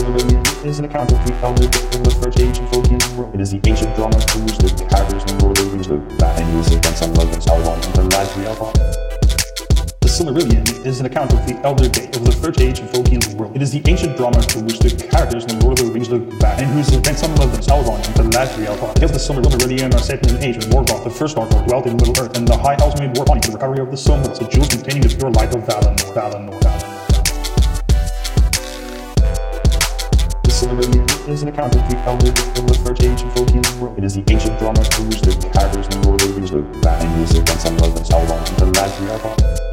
Silmarillion is an account of the elder of the first ancient Tolkien world. It is the ancient drama to which the characters and Lord of the Rings look back and use against Unloved and Sauron and the Galadriel. The Silmarillion is an account of the elder day of the first age of Tolkien's world. It is the ancient drama to which the characters in the Lord of the Rings look back and whose events Unloved and Sauron and the Galadriel. The tales of the Silmarillion are set in an age when Morgoth, the first Dark Lord, dwelt in Middle-earth, and the High Elves made war upon him for the recovery of the Silmarils, the jewels containing the pure light of Valinor. The Silmarillion is an account of the elder of the first age of Tolkien's world. It is the ancient drama to which the characters in the Lord of the Rings look back and whose events Unloved and Sauron and the Galadriel.